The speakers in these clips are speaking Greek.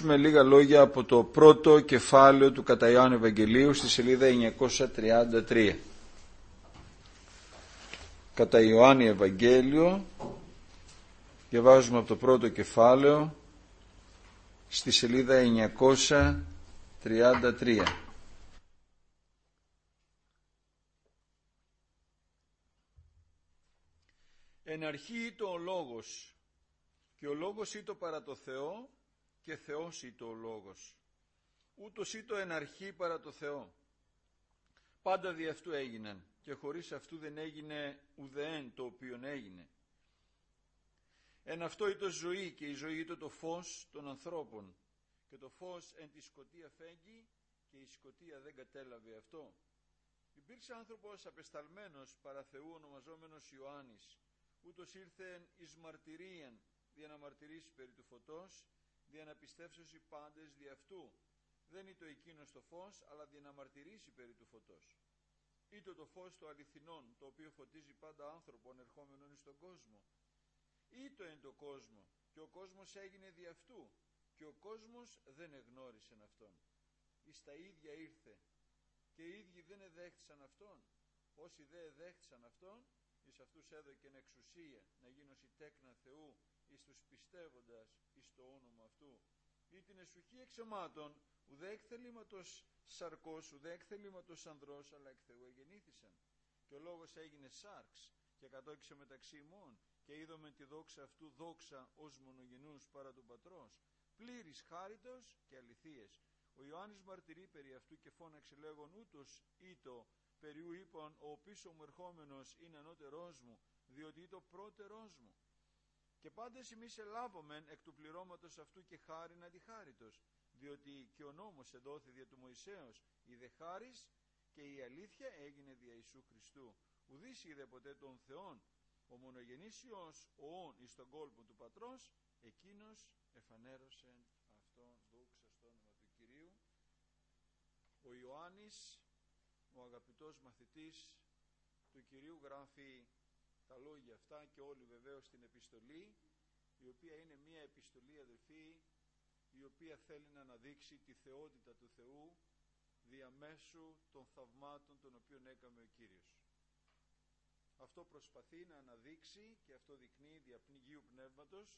ακούσουμε λίγα λόγια από το πρώτο κεφάλαιο του κατά Ιωάννου Ευαγγελίου στη σελίδα 933. Κατά Ιωάννη Ευαγγέλιο, διαβάζουμε από το πρώτο κεφάλαιο στη σελίδα 933. Εν αρχή ήτο ο Λόγος, και ο Λόγος ήτο παρά το Θεό, και Θεός ήτο ο Λόγος. Ούτως ήτο εν αρχή παρά το Θεό. Πάντα δι' αυτού έγιναν, και χωρίς αυτού δεν έγινε ουδέν το οποίον έγινε. Εν αυτό ήτο ζωή, και η ζωή ήτο το φως των ανθρώπων. Και το φως εν τη σκοτία φέγγει, και η σκοτία δεν κατέλαβε αυτό. Υπήρξε άνθρωπος απεσταλμένος παρά Θεού, ονομαζόμενος Ιωάννης. Ούτως ήρθεν εις μαρτυρίαν, δια να μαρτυρήσει περί του φωτός, δια να πιστεύσωσι πάντες δι' αυτού. Δεν ήτο εκείνος το φως, αλλά δια να μαρτυρήσει περί του φωτός. Ήτο το φως το αληθινόν, το οποίο φωτίζει πάντα άνθρωπον ερχόμενον εις τον κόσμο. Ήτο εν το κόσμο, και ο κόσμος έγινε δι' αυτού, και ο κόσμος δεν εγνώρισεν αυτόν. Εις τα ίδια ήρθε, και οι ίδιοι δεν εδέχθησαν αυτόν. Όσοι δε εδέχθησαν αυτόν, εις αυτούς έδωκεν εξουσία να γίνωσι τέκνα Θεού, εις τους πιστεύοντας εις το όνομα αυτού. Ή την εσουχή εξαιμάτων, ουδέ εκ θελήματος σαρκός, ουδέ εκ θελήματος ανδρός, αλλά εκ Θεού εγεννήθησαν. Και ο λόγος έγινε σάρξ, και κατόκισε μεταξύ ημών, και είδομεν τη δόξα αυτού δόξα ως μονογενούς παρά του πατρός, πλήρης χάριτος και αληθείες. Ο Ιωάννης μαρτυρεί περί αυτού και φώναξε λέγον, ούτως ήτο περιού είπαν, ο πίσω μου ερχόμενος είναι ανώτερός μου, διότι ήτο πρώτερός μου. Και πάντες εμείς ελάβομεν εκ του πληρώματος αυτού και χάριν αντιχάριτος, διότι και ο νόμος εδόθη δια του Μωυσέως, η δε χάρις και η αλήθεια έγινε δια Ιησού Χριστού. Ουδής είδε ποτέ τον Θεόν, ο μονογενής Υιός, ο όν εις τον κόλπο του πατρός, εκείνος εφανέρωσεν αυτόν. Δόξα στο όνομα του Κυρίου. Ο Ιωάννης, ο αγαπητός μαθητής του Κυρίου, γράφει τα λόγια αυτά και όλοι βεβαίως την επιστολή, η οποία είναι μια επιστολή, αδελφοί, η οποία θέλει να αναδείξει τη θεότητα του Θεού διαμέσου των θαυμάτων των οποίων έκαμε ο Κύριος. Αυτό προσπαθεί να αναδείξει, και αυτό δεικνύει δια Αγίου Πνεύματος,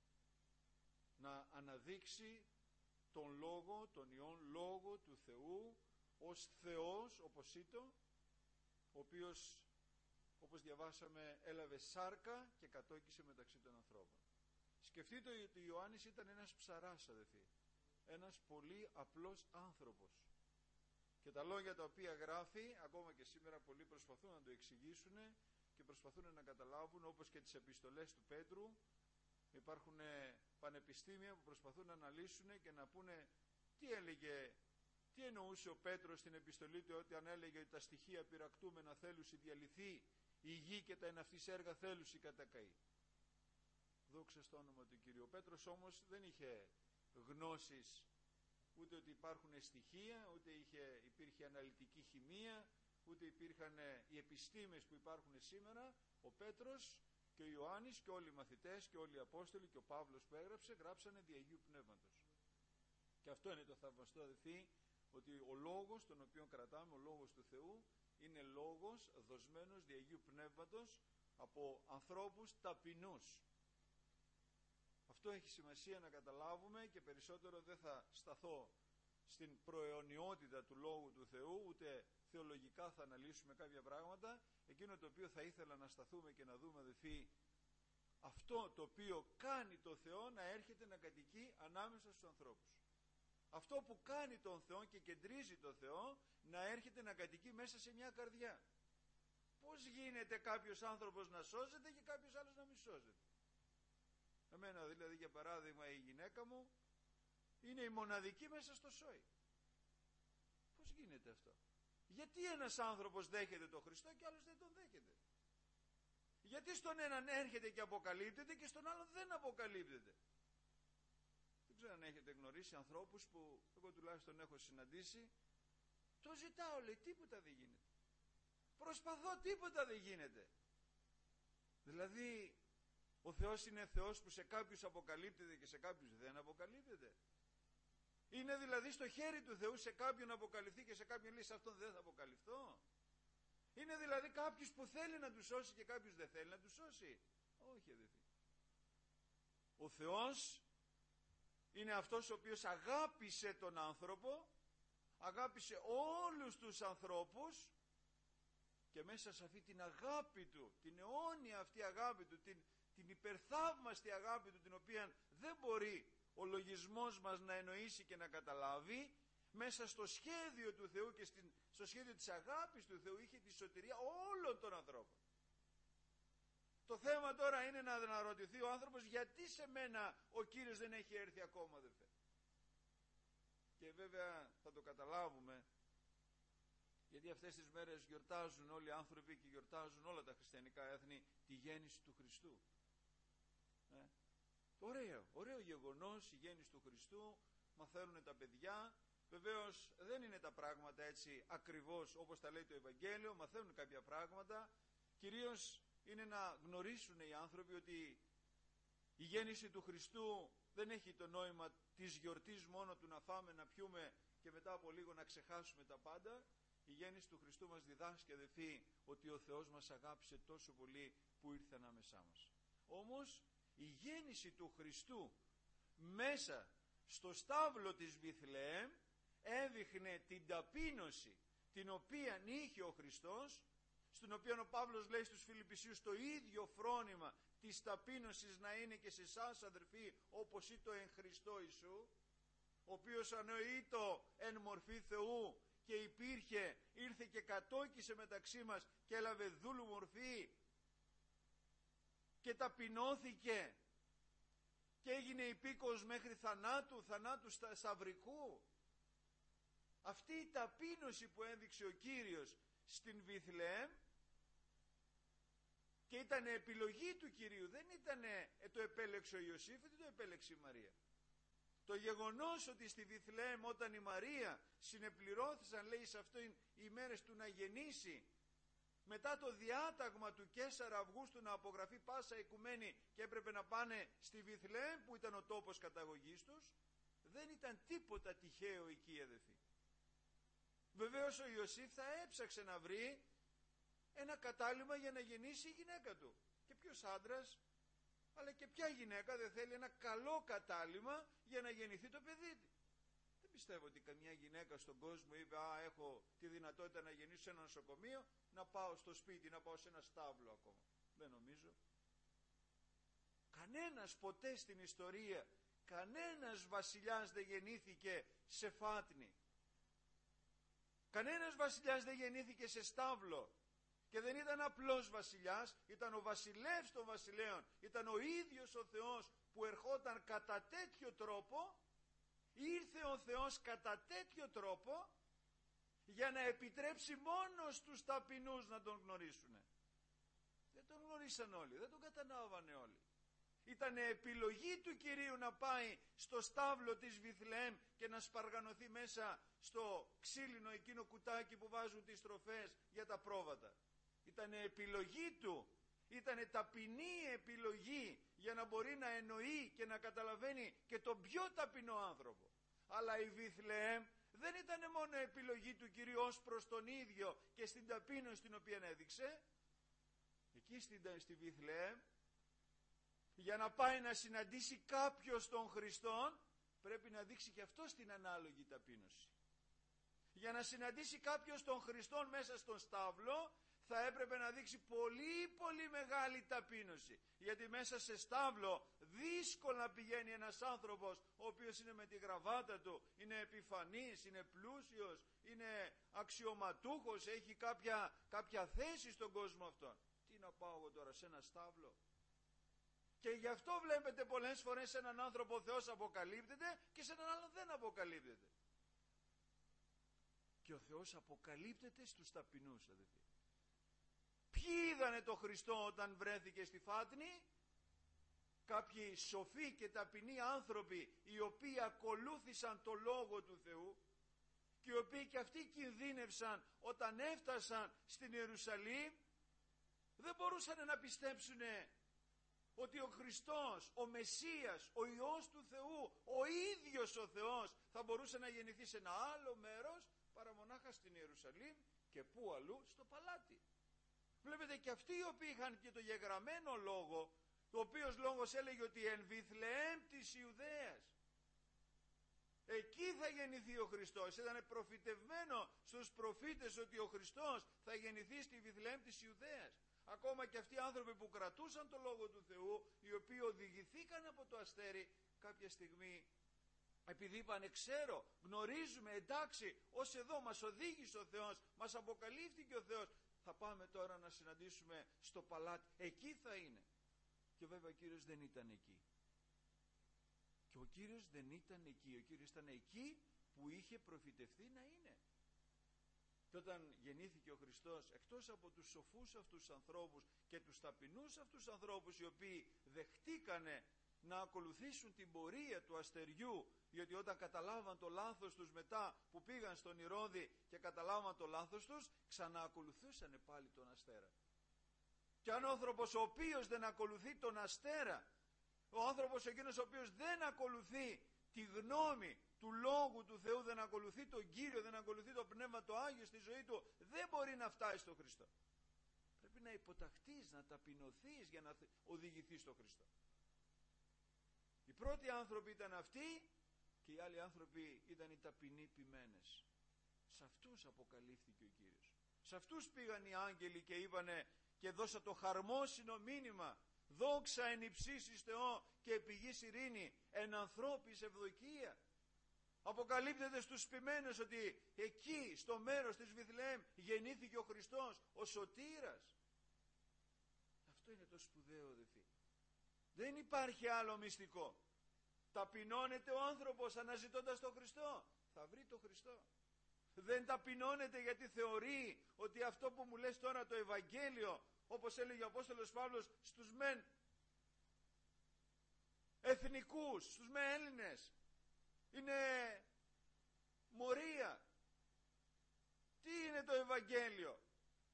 να αναδείξει τον Λόγο, τον Υιόν Λόγο του Θεού ως Θεός, όπως ήτο, ο οποίος, όπως διαβάσαμε, έλαβε σάρκα και κατόκισε μεταξύ των ανθρώπων. Σκεφτείτε ότι ο Ιωάννης ήταν ένας ψαράς, αδελφοί, ένας πολύ απλός άνθρωπος. Και τα λόγια τα οποία γράφει, ακόμα και σήμερα πολλοί προσπαθούν να το εξηγήσουν και προσπαθούν να καταλάβουν, όπως και τις επιστολές του Πέτρου. Υπάρχουν πανεπιστήμια που προσπαθούν να αναλύσουν και να πούνε τι εννοούσε ο Πέτρος στην επιστολή του, ότι αν έλεγε ότι τα στοιχεία πυρακτούμενα θέλουσι διαλυθεί, η γη και τα εναυτής έργα θέλουσι κατακαεί. Δόξα στο όνομα του Κυρίου. Ο Πέτρος όμως δεν είχε γνώσεις ούτε ότι υπάρχουν στοιχεία, ούτε υπήρχε αναλυτική χημεία, ούτε υπήρχαν οι επιστήμες που υπάρχουν σήμερα. Ο Πέτρος και ο Ιωάννης και όλοι οι μαθητές και όλοι οι Απόστολοι και ο Παύλος που γράψανε δι' Αγίου Πνεύματος. Και αυτό είναι το θαυμαστό, αδελφοί, ότι ο λόγος τον οποίο κρατάμε, ο λόγος του Θεού, είναι λόγος δοσμένος δι' Αγίου Πνεύματος από ανθρώπους ταπεινούς. Αυτό έχει σημασία να καταλάβουμε, και περισσότερο δεν θα σταθώ στην προαιωνιότητα του Λόγου του Θεού, ούτε θεολογικά θα αναλύσουμε κάποια πράγματα. Εκείνο το οποίο θα ήθελα να σταθούμε και να δούμε, αδελφοί, αυτό το οποίο κάνει το Θεό να έρχεται να κατοικεί ανάμεσα στους ανθρώπους. Αυτό που κάνει τον Θεό και κεντρίζει τον Θεό να έρχεται να κατοικεί μέσα σε μια καρδιά. Πώς γίνεται κάποιος άνθρωπος να σώζεται και κάποιος άλλος να μην σώζεται? Εμένα δηλαδή, για παράδειγμα, η γυναίκα μου είναι η μοναδική μέσα στο σόι. Πώς γίνεται αυτό? Γιατί ένας άνθρωπος δέχεται τον Χριστό και άλλος δεν τον δέχεται? Γιατί στον έναν έρχεται και αποκαλύπτεται και στον άλλον δεν αποκαλύπτεται? Δεν ξέρω αν έχετε γνωρίσει ανθρώπους που εγώ τουλάχιστον έχω συναντήσει. Το ζητάω, λέει, τίποτα δεν γίνεται. Προσπαθώ, τίποτα δεν γίνεται. Δηλαδή ο Θεός είναι Θεός που σε κάποιους αποκαλύπτεται και σε κάποιους δεν αποκαλύπτεται? Είναι δηλαδή στο χέρι του Θεού σε κάποιον να αποκαλυφθεί και σε κάποιον λέει σε αυτόν δεν θα αποκαλυφθώ? Είναι δηλαδή κάποιος που θέλει να του σώσει και κάποιος δεν θέλει να του σώσει? Όχι, αδελφοί. Ο Θεός είναι αυτός ο οποίος αγάπησε τον άνθρωπο, αγάπησε όλους τους ανθρώπους, και μέσα σε αυτή την αγάπη του, την αιώνια αυτή αγάπη του, την υπερθαύμαστη αγάπη του, την οποία δεν μπορεί ο λογισμός μας να εννοήσει και να καταλάβει, μέσα στο σχέδιο του Θεού και στο σχέδιο της αγάπης του Θεού είχε τη σωτηρία όλων των ανθρώπων. Το θέμα τώρα είναι να αναρωτηθεί ο άνθρωπος, γιατί σε μένα ο Κύριος δεν έχει έρθει ακόμα, αδελφέ? Και βέβαια θα το καταλάβουμε, γιατί αυτές τις μέρες γιορτάζουν όλοι οι άνθρωποι και γιορτάζουν όλα τα χριστιανικά έθνη τη γέννηση του Χριστού. Ωραίο γεγονός η γέννηση του Χριστού, μαθαίνουν τα παιδιά. Βεβαίως δεν είναι τα πράγματα έτσι ακριβώς όπως τα λέει το Ευαγγέλιο, μαθαίνουν κάποια πράγματα. Κυρίως είναι να γνωρίσουν οι άνθρωποι ότι η γέννηση του Χριστού δεν έχει το νόημα της γιορτής μόνο του να φάμε, να πιούμε και μετά από λίγο να ξεχάσουμε τα πάντα. Η γέννηση του Χριστού μας διδάσκει, αδελφοί, ότι ο Θεός μας αγάπησε τόσο πολύ που ήρθε ανάμεσά μας. Όμως η γέννηση του Χριστού μέσα στο στάβλο της Βιθλεέμ έδειχνε την ταπείνωση την οποία είχε ο Χριστός, στον οποίο ο Παύλος λέει στους Φιλιππισίους το ίδιο φρόνημα της ταπείνωσης να είναι και σε εσάς, αδερφοί, όπως ήτο εν Χριστώ Ιησού, ο οποίος ανοήτο εν μορφή Θεού και ήρθε και κατόκισε μεταξύ μας και έλαβε δούλου μορφή και ταπεινώθηκε και έγινε υπήκοος μέχρι θανάτου σταυρικού. Αυτή η ταπείνωση που έδειξε ο Κύριος στην Βιθλεέμ, και ήταν επιλογή του Κυρίου, δεν ήταν το επέλεξε ο Ιωσήφ, δεν το επέλεξε η Μαρία. Το γεγονός ότι στη Βιθλεέμ όταν η Μαρία συνεπληρώθησαν, λέει, σε αυτήν οι μέρες του να γεννήσει, μετά το διάταγμα του Καίσαρα Αυγούστου να απογραφεί πάσα οικουμένη και έπρεπε να πάνε στη Βιθλεέμ που ήταν ο τόπος καταγωγής τους, δεν ήταν τίποτα τυχαίο εκεί, αδελφοί. Βεβαίως ο Ιωσήφ θα έψαξε να βρει ένα κατάλημα για να γεννήσει η γυναίκα του. Και ποιος άντρας, αλλά και ποια γυναίκα δεν θέλει ένα καλό κατάλημα για να γεννηθεί το παιδί της? Δεν πιστεύω ότι καμιά γυναίκα στον κόσμο είπε έχω τη δυνατότητα να γεννήσω σε ένα νοσοκομείο, να πάω στο σπίτι, να πάω σε ένα στάβλο ακόμα. Δεν νομίζω. Κανένας ποτέ στην ιστορία, κανένας βασιλιάς δεν γεννήθηκε σε φάτνη. Κανένας βασιλιάς δεν γεννήθηκε σε στάβλο. Και δεν ήταν απλός βασιλιάς, ήταν ο βασιλεύς των βασιλέων, ήταν ο ίδιος ο Θεός που ερχόταν κατά τέτοιο τρόπο, ήρθε ο Θεός κατά τέτοιο τρόπο για να επιτρέψει μόνο στους ταπεινούς να τον γνωρίσουν. Δεν τον γνωρίσαν όλοι, δεν τον καταλάβανε όλοι. Ήταν επιλογή του Κυρίου να πάει στο στάβλο της Βιθλεέμ και να σπαργανωθεί μέσα στο ξύλινο εκείνο κουτάκι που βάζουν τις τροφές για τα πρόβατα. Ήταν επιλογή του, ήταν ταπεινή επιλογή για να μπορεί να εννοεί και να καταλαβαίνει και τον πιο ταπεινό άνθρωπο. Αλλά η Βιθλεέμ δεν ήταν μόνο επιλογή του Κυρίου ως προς τον ίδιο και στην ταπείνωση την οποία έδειξε. Εκεί στη Βιθλεέμ, για να πάει να συναντήσει κάποιος τον Χριστόν, πρέπει να δείξει και αυτό την ανάλογη ταπείνωση. Για να συναντήσει κάποιος τον Χριστόν μέσα στον στάβλο, θα έπρεπε να δείξει πολύ πολύ μεγάλη ταπείνωση. Γιατί μέσα σε στάβλο δύσκολα πηγαίνει ένας άνθρωπος ο οποίος είναι με τη γραβάτα του, είναι επιφανής, είναι πλούσιος, είναι αξιωματούχος, έχει κάποια θέση στον κόσμο αυτόν. Τι να πάω εγώ τώρα σε ένα στάβλο? Και γι' αυτό βλέπετε πολλές φορές σε έναν άνθρωπο ο Θεός αποκαλύπτεται και σε έναν άλλον δεν αποκαλύπτεται. Και ο Θεός αποκαλύπτεται στους ταπεινούς, αδελφοί. Ποιοι είδανε το Χριστό όταν βρέθηκε στη φάτνη? Κάποιοι σοφοί και ταπεινοί άνθρωποι, οι οποίοι ακολούθησαν το Λόγο του Θεού και οι οποίοι και αυτοί κινδύνευσαν όταν έφτασαν στην Ιερουσαλήμ. Δεν μπορούσαν να πιστέψουν ότι ο Χριστός, ο Μεσσίας, ο Υιός του Θεού, ο ίδιος ο Θεός θα μπορούσε να γεννηθεί σε ένα άλλο μέρος παρά μονάχα στην Ιερουσαλήμ και πού αλλού, στο παλάτι. Βλέπετε, και αυτοί οι οποίοι είχαν και το γεγραμμένο λόγο, ο οποίος λόγος έλεγε ότι εν Βιθλεέμ της Ιουδαίας, εκεί θα γεννηθεί ο Χριστός. Ήταν προφητευμένο στους προφήτες ότι ο Χριστός θα γεννηθεί στη Βιθλεέμ της Ιουδαίας. Ακόμα και αυτοί οι άνθρωποι που κρατούσαν το Λόγο του Θεού, οι οποίοι οδηγηθήκαν από το αστέρι, κάποια στιγμή, επειδή είπανε ξέρω, γνωρίζουμε, εντάξει, ως εδώ μας οδήγησε ο Θεός, μας αποκαλύφθηκε ο Θεός, θα πάμε τώρα να συναντήσουμε στο παλάτι, εκεί θα είναι. Και βέβαια ο Κύριος δεν ήταν εκεί. Και ο Κύριος δεν ήταν εκεί. Ο Κύριος ήταν εκεί που είχε προφητευθεί να είναι. Και όταν γεννήθηκε ο Χριστός, εκτός από τους σοφούς αυτούς ανθρώπους και τους ταπεινούς αυτούς ανθρώπους, οι οποίοι δεχτήκανε να ακολουθήσουν την πορεία του αστεριού, γιατί όταν καταλάβαν το λάθος τους μετά που πήγαν στον Ηρώδη και καταλάβαν το λάθος τους, ξαναακολουθούσανε πάλι τον αστέρα. Και αν ο άνθρωπος ο οποίος δεν ακολουθεί τον αστέρα, ο άνθρωπος εκείνος ο οποίος δεν ακολουθεί τη γνώμη του Λόγου του Θεού, δεν ακολουθεί τον Κύριο, δεν ακολουθεί το Πνεύμα το Άγιο στη ζωή του, δεν μπορεί να φτάσει στον Χριστό. Πρέπει να υποταχθείς, να ταπεινωθείς για να οδηγηθείς στον Χριστό. Οι πρώτοι άνθρωποι ήταν αυτοί και οι άλλοι άνθρωποι ήταν οι ταπεινοί ποιμένες. Σε αυτούς αποκαλύφθηκε ο Κύριος. Σε αυτούς πήγαν οι άγγελοι και είπανε και δώσα το χαρμόσυνο μήνυμα, δόξα εν υψίσεις Θεό και επί γης ειρήνη, εν ανθρώπης ευδοκία. Αποκαλύπτεται στους ποιμένες ότι εκεί στο μέρος της Βιθλεέμ γεννήθηκε ο Χριστός, ο σωτήρας. Αυτό είναι το σπουδαίο, αδελφοί. Δεν υπάρχει άλλο μυστικό. Ταπεινώνεται ο άνθρωπος αναζητώντας τον Χριστό, θα βρει τον Χριστό. Δεν ταπεινώνεται γιατί θεωρεί ότι αυτό που μου λες τώρα το Ευαγγέλιο, όπως έλεγε ο Απόστολος Παύλος, στους μεν εθνικούς, στους μεν Έλληνες, είναι μορία. Τι είναι το Ευαγγέλιο?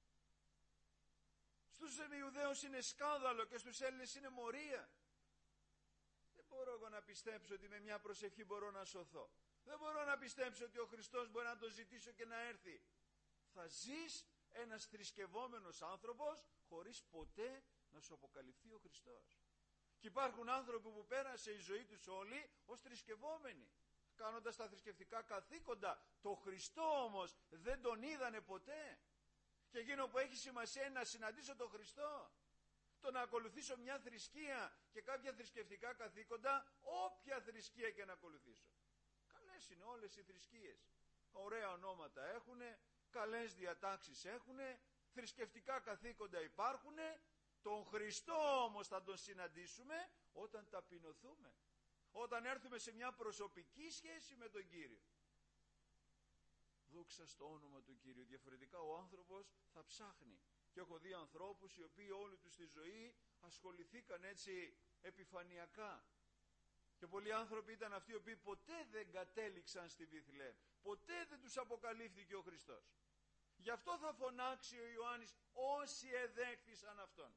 Στους Ιουδαίους είναι σκάνδαλο και στους Έλληνες είναι μορία. Δεν μπορώ εγώ να πιστέψω ότι με μια προσευχή μπορώ να σωθώ. Δεν μπορώ να πιστέψω ότι ο Χριστός μπορεί να το ζητήσω και να έρθει. Θα ζεις ένας θρησκευόμενος άνθρωπος χωρίς ποτέ να σου αποκαλυφθεί ο Χριστός. Και υπάρχουν άνθρωποι που πέρασε η ζωή τους όλοι ως θρησκευόμενοι, κάνοντας τα θρησκευτικά καθήκοντα. Το Χριστό όμως δεν τον είδανε ποτέ. Και εκείνο που έχει σημασία είναι να συναντήσω τον Χριστό. Το να ακολουθήσω μια θρησκεία και κάποια θρησκευτικά καθήκοντα, όποια θρησκεία και να ακολουθήσω. Καλές είναι όλες οι θρησκείες. Ωραία ονόματα έχουν, καλές διατάξεις έχουν, θρησκευτικά καθήκοντα υπάρχουν. Τον Χριστό όμως θα τον συναντήσουμε όταν ταπεινωθούμε. Όταν έρθουμε σε μια προσωπική σχέση με τον Κύριο. Δόξα στο όνομα του Κύριου. Διαφορετικά ο άνθρωπος θα ψάχνει. Και έχω δει ανθρώπους οι οποίοι όλη τους τη ζωή ασχοληθήκαν έτσι επιφανειακά. Και πολλοί άνθρωποι ήταν αυτοί οι οποίοι ποτέ δεν κατέληξαν στη Βιθλεέμ. Ποτέ δεν τους αποκαλύφθηκε ο Χριστός. Γι' αυτό θα φωνάξει ο Ιωάννης όσοι εδέχθησαν Αυτόν.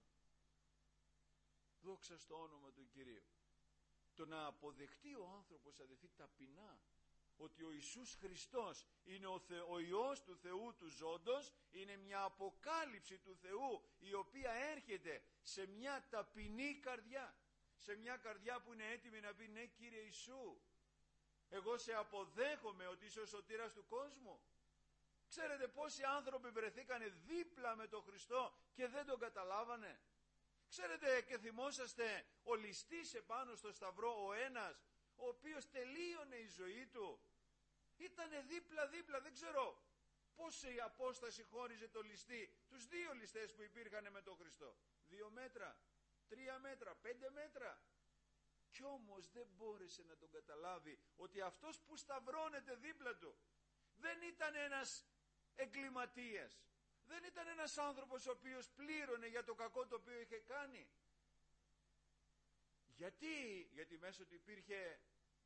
Δόξα στο όνομα του Κυρίου. Το να αποδεχτεί ο άνθρωπος, αδελφοί, ταπεινά ότι ο Ιησούς Χριστός είναι ο Υιός του Θεού του ζώντος, είναι μια αποκάλυψη του Θεού η οποία έρχεται σε μια ταπεινή καρδιά, σε μια καρδιά που είναι έτοιμη να πει ναι Κύριε Ιησού, εγώ σε αποδέχομαι ότι είσαι ο σωτήρας του κόσμου. Ξέρετε πόσοι άνθρωποι βρεθήκανε δίπλα με τον Χριστό και δεν τον καταλάβανε? Ξέρετε και θυμόσαστε ο ληστής επάνω στο σταυρό, ο ένας ο οποίος τελείωνε η ζωή του, ήτανε δίπλα, δεν ξέρω πόση απόσταση χώριζε το ληστή, τους δύο ληστές που υπήρχαν με τον Χριστό, 2 μέτρα, 3 μέτρα, 5 μέτρα. Κι όμως δεν μπόρεσε να τον καταλάβει ότι αυτός που σταυρώνεται δίπλα του δεν ήταν ένας εγκληματίας, δεν ήταν ένας άνθρωπος ο οποίος πλήρωνε για το κακό το οποίο είχε κάνει. Γιατί μέσα του υπήρχε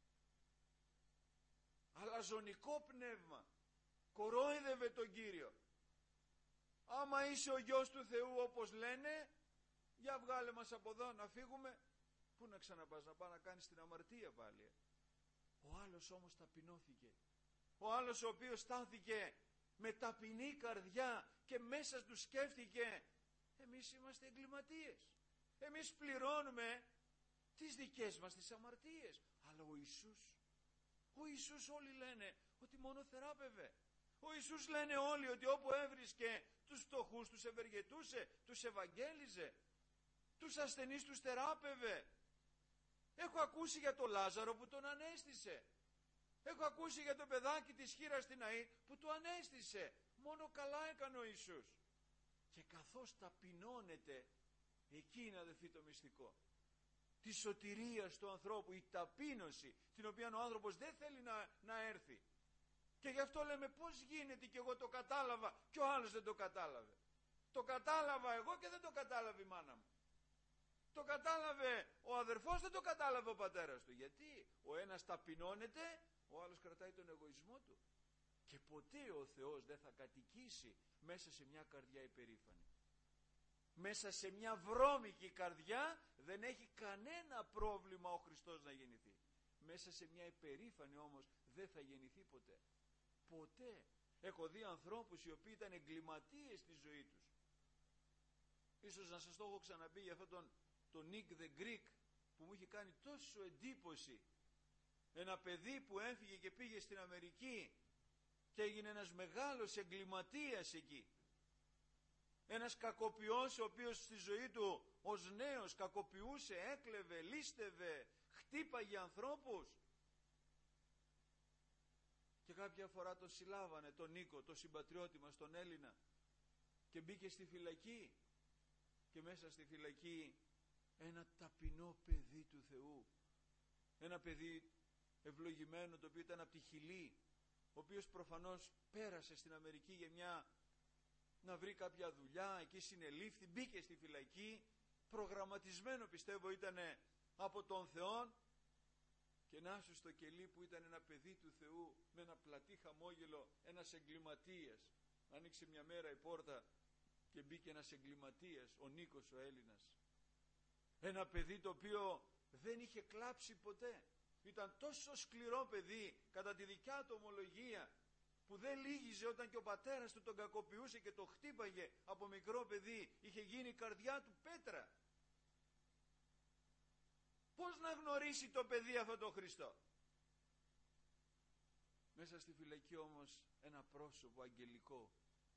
αλαζονικό πνεύμα, κορόιδευε τον Κύριο. Άμα είσαι ο Γιος του Θεού όπως λένε, Για βγάλε μας από εδώ να φύγουμε. Πού να ξαναπάς, να πάει να κάνεις την αμαρτία πάλι. Ο άλλος όμως ταπεινώθηκε. Ο άλλος ο οποίος στάθηκε με ταπεινή καρδιά και μέσα του σκέφτηκε, εμείς είμαστε εγκληματίες. Εμείς πληρώνουμε τις δικές μας τις αμαρτίες. Αλλά ο Ιησούς όλοι λένε ότι μόνο θεράπευε. Ο Ιησούς λένε όλοι ότι όπου έβρισκε τους φτωχούς τους ευεργετούσε, τους ευαγγέλιζε, τους ασθενείς τους θεράπευε. Έχω ακούσει για τον Λάζαρο που τον ανέστησε. Έχω ακούσει για το παιδάκι της χήρας στην Αΐ που το ανέστησε. Μόνο καλά έκανε ο Ιησούς. Και καθώς ταπεινώνεται, εκεί είναι αδελφοί το μυστικό της σωτηρίας του ανθρώπου, η ταπείνωση την οποία ο άνθρωπος δεν θέλει να έρθει. Και γι' αυτό λέμε, πώς γίνεται και εγώ το κατάλαβα και ο άλλος δεν το κατάλαβε. Το κατάλαβα εγώ και δεν το κατάλαβε η μάνα μου. Το κατάλαβε ο αδερφός, δεν το κατάλαβε ο πατέρας του. Γιατί ο ένας ταπεινώνεται, ο άλλος κρατάει τον εγωισμό του. Και ποτέ ο Θεός δεν θα κατοικήσει μέσα σε μια καρδιά υπερήφανη. Μέσα σε μια βρώμικη καρδιά δεν έχει κανένα πρόβλημα ο Χριστός να γεννηθεί. Μέσα σε μια υπερήφανη όμως δεν θα γεννηθεί ποτέ. Ποτέ. Έχω δει ανθρώπους οι οποίοι ήταν εγκληματίες στη ζωή τους. Ίσως να σας το έχω ξαναπεί για αυτόν τον Nick the Greek που μου είχε κάνει τόσο εντύπωση. Ένα παιδί που έφυγε και πήγε στην Αμερική και έγινε ένας μεγάλος εγκληματίας εκεί. Ένας κακοποιός ο οποίος στη ζωή του ως νέος κακοποιούσε, έκλεβε, λίστευε, χτύπαγε ανθρώπους. Και κάποια φορά τον συλλάβανε, τον Νίκο, τον συμπατριώτη μας, τον Έλληνα, και μπήκε στη φυλακή. Και μέσα στη φυλακή ένα ταπεινό παιδί του Θεού, ένα παιδί ευλογημένο, το οποίο ήταν από τη Χιλή, ο οποίος προφανώς πέρασε στην Αμερική για να βρει κάποια δουλειά, εκεί συνελήφθη, μπήκε στη φυλακή, προγραμματισμένο πιστεύω ήταν από τον Θεό. Και να σου στο κελί που ήταν ένα παιδί του Θεού με ένα πλατή χαμόγελο, ένας εγκληματίας. Άνοιξε μια μέρα η πόρτα και μπήκε ένας εγκληματίας, ο Νίκος ο Έλληνας. Ένα παιδί το οποίο δεν είχε κλάψει ποτέ. Ήταν τόσο σκληρό παιδί κατά τη δικιά του ομολογία, που δεν λύγιζε όταν και ο πατέρας του τον κακοποιούσε και τον χτύπαγε από μικρό παιδί. Είχε γίνει η καρδιά του πέτρα. Πώς να γνωρίσει το παιδί αυτό το Χριστό? Μέσα στη φυλακή όμως ένα πρόσωπο αγγελικό.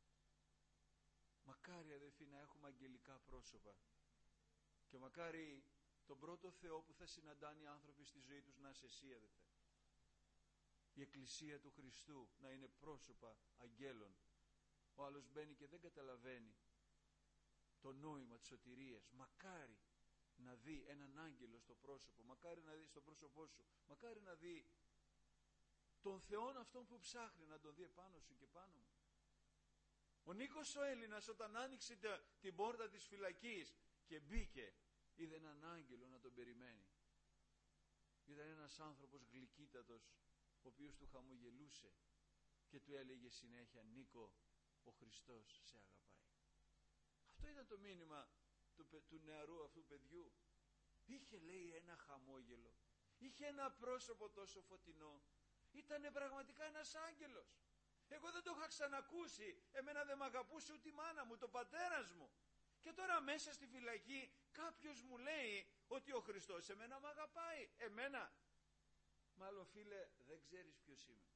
Μακάρι αδελφοί να έχουμε αγγελικά πρόσωπα. Και μακάρι τον πρώτο Θεό που θα συναντάνε οι άνθρωποι στη ζωή τους να είσαι εσύ αδελφέ. Η Εκκλησία του Χριστού να είναι πρόσωπα αγγέλων. Ο άλλος μπαίνει και δεν καταλαβαίνει το νόημα της σωτηρίας. Μακάρι να δει έναν άγγελο στο πρόσωπο, μακάρι να δει στο πρόσωπό σου, μακάρι να δει τον Θεόν αυτόν που ψάχνει, να τον δει επάνω σου και πάνω μου. Ο Νίκος ο Έλληνας όταν άνοιξε την πόρτα της φυλακής και μπήκε, είδε έναν άγγελο να τον περιμένει. Ήταν ένας άνθρωπος γλυκύτατος, ο οποίος του χαμογελούσε και του έλεγε συνέχεια, Νίκο, ο Χριστός σε αγαπάει. Αυτό ήταν το μήνυμα του νεαρού αυτού παιδιού. Είχε, λέει, ένα χαμόγελο, είχε ένα πρόσωπο τόσο φωτεινό, ήτανε πραγματικά ένας άγγελος. Εγώ δεν το είχα ξανακούσει. Εμένα δεν μ' αγαπούσε ούτε η μάνα μου, το πατέρας μου, και τώρα μέσα στη φυλακή κάποιος μου λέει ότι ο Χριστός εμένα μ' αγαπάει. Εμένα? Μάλλον φίλε δεν ξέρεις ποιος είμαι.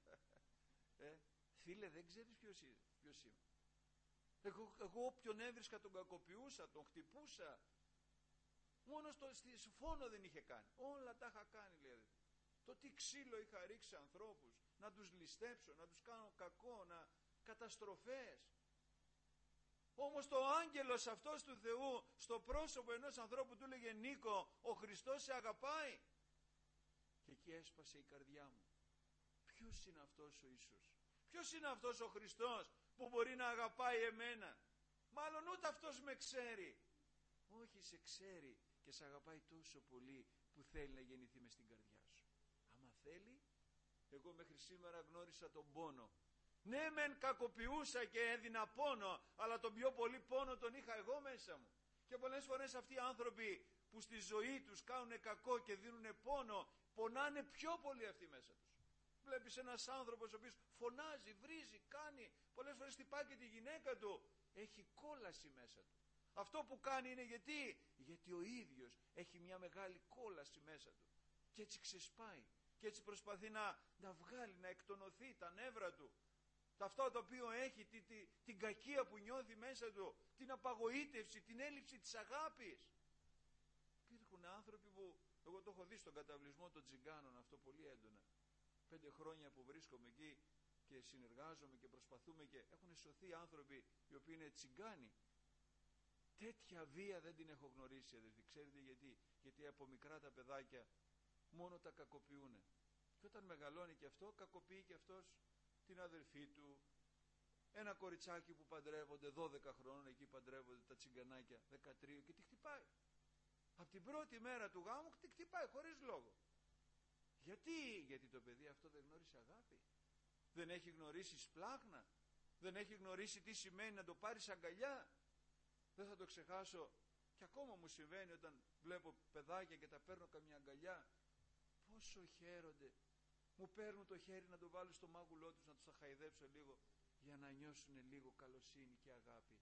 Φίλε δεν ξέρεις ποιος είμαι. Εγώ όποιον έβρισκα τον κακοποιούσα, τον χτυπούσα. Μόνο στο φόνο δεν είχε κάνει. Όλα τα είχα κάνει, λέει. Το τι ξύλο είχα ρίξει ανθρώπους, να τους ληστέψω, να τους κάνω κακό, καταστροφές. Όμως το άγγελος αυτός του Θεού στο πρόσωπο ενός ανθρώπου του έλεγε, Νίκο, ο Χριστός σε αγαπάει. Και εκεί έσπασε η καρδιά μου. Ποιος είναι αυτός ο Ιησούς? Ποιος είναι αυτός ο Χριστός που μπορεί να αγαπάει εμένα? Μάλλον ούτε αυτός με ξέρει. Όχι, σε ξέρει και σε αγαπάει τόσο πολύ που θέλει να γεννηθεί μες στην καρδιά σου. Άμα θέλει, εγώ μέχρι σήμερα γνώρισα τον πόνο. Ναι μεν κακοποιούσα και έδινα πόνο, αλλά τον πιο πολύ πόνο τον είχα εγώ μέσα μου. Και πολλές φορές αυτοί οι άνθρωποι που στη ζωή τους κάνουν κακό και δίνουν πόνο, πονάνε πιο πολύ αυτοί μέσα τους. Βλέπεις ένας άνθρωπος ο οποίος φωνάζει, βρίζει, κάνει, πολλές φορές χτυπάει και τη γυναίκα του, έχει κόλαση μέσα του. Αυτό που κάνει είναι γιατί ο ίδιος έχει μια μεγάλη κόλαση μέσα του. Και έτσι ξεσπάει. Και έτσι προσπαθεί να βγάλει, να εκτονωθεί τα νεύρα του. Αυτό το οποίο έχει, την κακία που νιώθει μέσα του, την απαγοήτευση, την έλλειψη της αγάπης. Υπάρχουν άνθρωποι που, εγώ το έχω δει στον καταβλισμό των τσιγκάνων αυτό πολύ έντονα. 5 χρόνια που βρίσκομαι εκεί και συνεργάζομαι και προσπαθούμε και έχουν σωθεί άνθρωποι οι οποίοι είναι τσιγκάνοι. Τέτοια βία δεν την έχω γνωρίσει, αδελφοί. Ξέρετε γιατί? Γιατί από μικρά τα παιδάκια μόνο τα κακοποιούνε. Και όταν μεγαλώνει και αυτό, κακοποιεί και αυτός την αδελφή του. Ένα κοριτσάκι που παντρεύονται 12 χρόνων, εκεί παντρεύονται τα τσιγκανάκια 13 και τη χτυπάει. Από την πρώτη μέρα του γάμου τη χτυπάει χωρίς λόγο. Γιατί το παιδί αυτό δεν γνώρισε αγάπη. Δεν έχει γνωρίσει σπλάχνα. Δεν έχει γνωρίσει τι σημαίνει να το πάρεις αγκαλιά. Δεν θα το ξεχάσω. Και ακόμα μου συμβαίνει όταν βλέπω παιδάκια και τα παίρνω καμιά αγκαλιά. Πόσο χαίρονται. Μου παίρνουν το χέρι να το βάλω στο μάγουλό τους, να τους τα χαϊδέψω λίγο, για να νιώσουν λίγο καλοσύνη και αγάπη.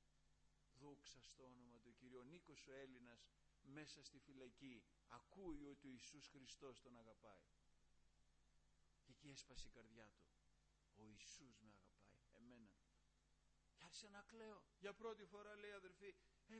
Δόξα στο όνομα του Κυρίου. Ο Νίκος ο Έλληνας μέσα στη φυλακή ακούει ότι ο Ιησούς Χριστός τον αγαπάει. Και εκεί έσπασε η καρδιά του. Ο Ιησούς με αγαπάει, εμένα. Και άρχισε να κλαίω. Για πρώτη φορά, λέει, αδερφή,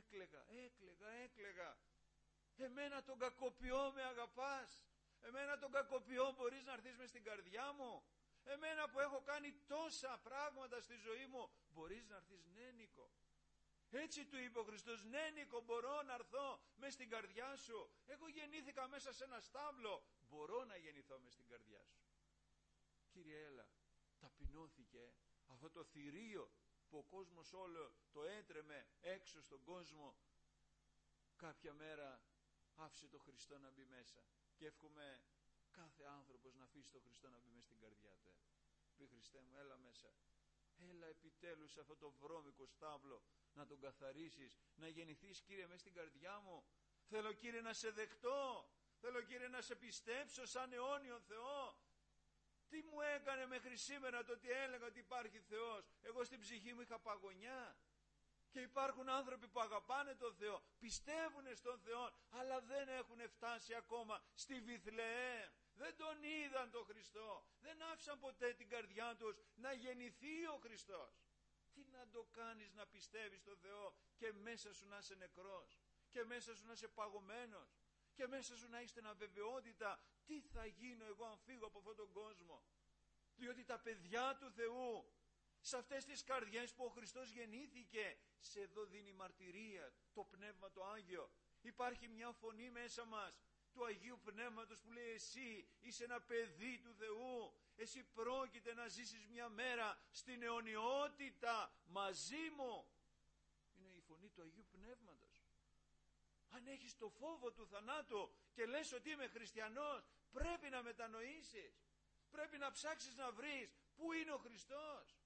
έκλαιγα. Εμένα τον κακοποιώ με αγαπάς. Εμένα τον κακοποιώ μπορείς να έρθεις μες στην καρδιά μου. Εμένα που έχω κάνει τόσα πράγματα στη ζωή μου, μπορείς να έρθεις? Ναι, Νίκο. Έτσι του είπε ο Χριστός, ναι, Νίκο, μπορώ να έρθω μες στην καρδιά σου. Εγώ γεννήθηκα μέσα σε ένα στάβλο, μπορώ να γεννηθώ μες στην καρδιά σου. Κύριε, έλα. Ταπεινώθηκε αυτό το θηρίο που ο κόσμος όλο το έτρεμε έξω στον κόσμο. Κάποια μέρα άφησε το Χριστό να μπει μέσα. Και εύχομαι κάθε άνθρωπος να αφήσει το Χριστό να μπει μέσα στην καρδιά του. Πει, Χριστέ μου, έλα μέσα. Έλα επιτέλους σε αυτό το βρώμικο στάβλο να τον καθαρίσεις, να γεννηθείς, Κύριε, μέσα στην καρδιά μου. Θέλω, Κύριε, να σε δεκτώ. Θέλω, Κύριε, να σε πιστέψω σαν αιώνιον Θεό. Τι μου έκανε μέχρι σήμερα το ότι έλεγα ότι υπάρχει Θεός? Εγώ στην ψυχή μου είχα παγωνιά. Και υπάρχουν άνθρωποι που αγαπάνε τον Θεό, πιστεύουν στον Θεό, αλλά δεν έχουν φτάσει ακόμα στη Βιθλεέμ. Δεν τον είδαν τον Χριστό. Δεν άφησαν ποτέ την καρδιά τους να γεννηθεί ο Χριστός. Τι να το κάνεις να πιστεύεις στον Θεό και μέσα σου να είσαι νεκρός, και μέσα σου να είσαι παγωμένος, και μέσα σου να έχεις την αβεβαιότητα, τι θα γίνω εγώ αν φύγω από αυτόν τον κόσμο? Διότι τα παιδιά του Θεού, σε αυτές τις καρδιές που ο Χριστός γεννήθηκε, σε εδώ δίνει μαρτυρία το Πνεύμα το Άγιο. Υπάρχει μια φωνή μέσα μας του Αγίου Πνεύματος που λέει, εσύ είσαι ένα παιδί του Θεού, εσύ πρόκειται να ζήσεις μια μέρα στην αιωνιότητα μαζί μου. Είναι η φωνή του Αγίου Πνεύματος. Αν έχεις το φόβο του θανάτου και λες ότι είμαι χριστιανός, πρέπει να μετανοήσεις. Πρέπει να ψάξεις να βρεις πού είναι ο Χριστός.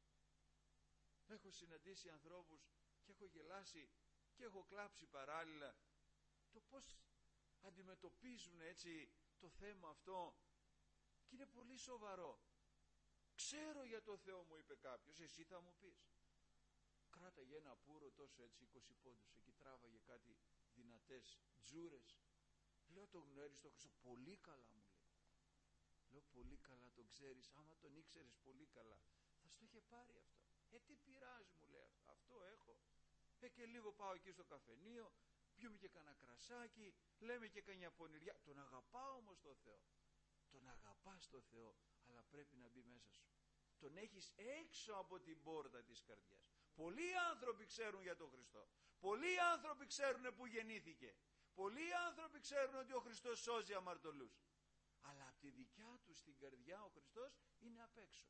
Έχω συναντήσει ανθρώπους και έχω γελάσει και έχω κλάψει παράλληλα το πώς αντιμετωπίζουν έτσι το θέμα αυτό, και είναι πολύ σοβαρό. Ξέρω για το Θεό, μου είπε κάποιος, εσύ θα μου πεις. Κράταγε ένα πουρο τόσο έτσι 20 πόντους, εκεί τράβαγε κάτι δυνατές τζούρες. Λέω, το γνωρίζεις τον Χριστό? Πολύ καλά, μου λέει. Λέω, πολύ καλά τον ξέρεις? Άμα τον ήξερες πολύ καλά θα στο είχε πάρει αυτό. Τι πειράζει, μου λέει, αυτό έχω. Και λίγο πάω εκεί στο καφενείο, πιούμε και κανένα κρασάκι, λέμε και κανιά πονηριά. Τον αγαπάω όμως τον Θεό. Τον αγαπάς τον Θεό, αλλά πρέπει να μπει μέσα σου. Τον έχεις έξω από την πόρτα της καρδιάς. Πολλοί άνθρωποι ξέρουν για τον Χριστό. Πολλοί άνθρωποι ξέρουν που γεννήθηκε. Πολλοί άνθρωποι ξέρουν ότι ο Χριστός σώζει αμαρτωλούς. Αλλά από τη δικιά τους την καρδιά ο Χριστός είναι απ' έξω.